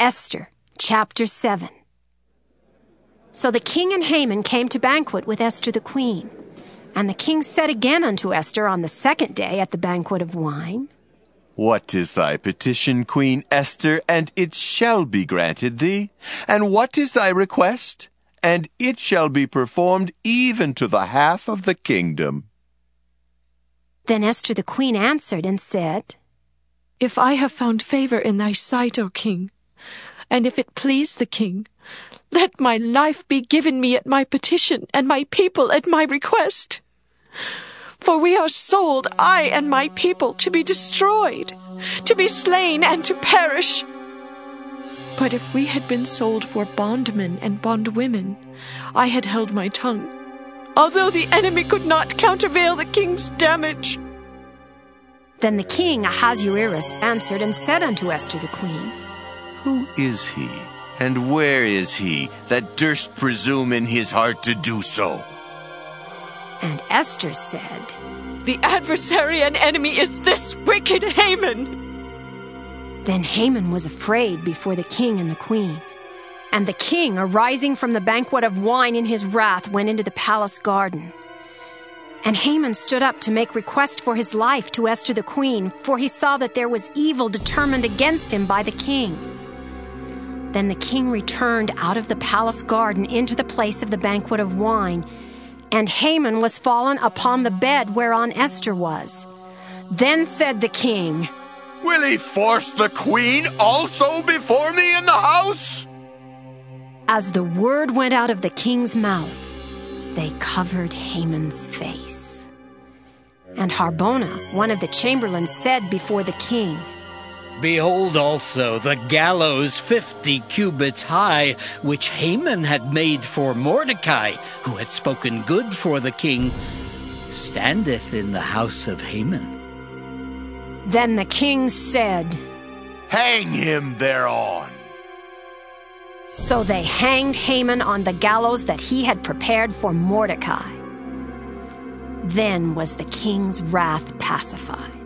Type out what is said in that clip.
Esther, chapter 7. So the king and Haman came to banquet with Esther the queen. And the king said again unto Esther on the second day at the banquet of wine, What is thy petition, Queen Esther? And it shall be granted thee. And what is thy request? And it shall be performed even to the half of the kingdom. Then Esther the queen answered and said, If I have found favor in thy sight, O king, and if it please the king, let my life be given me at my petition, and my people at my request. For we are sold, I and my people, to be destroyed, to be slain, and to perish. But if we had been sold for bondmen and bondwomen, I had held my tongue, although the enemy could not countervail the king's damage. Then the king Ahasuerus answered and said unto Esther the queen, Who is he, and where is he, that durst presume in his heart to do so? And Esther said, The adversary and enemy is this wicked Haman. Then Haman was afraid before the king and the queen. And the king, arising from the banquet of wine in his wrath, went into the palace garden. And Haman stood up to make request for his life to Esther the queen, for he saw that there was evil determined against him by the king. Then the king returned out of the palace garden into the place of the banquet of wine, and Haman was fallen upon the bed whereon Esther was. Then said the king, Will he force the queen also before me in the house? As the word went out of the king's mouth, they covered Haman's face. And Harbona, one of the chamberlains, said before the king, Behold also the gallows 50 cubits high, which Haman had made for Mordecai, who had spoken good for the king, standeth in the house of Haman. Then the king said, Hang him thereon. So they hanged Haman on the gallows that he had prepared for Mordecai. Then was the king's wrath pacified.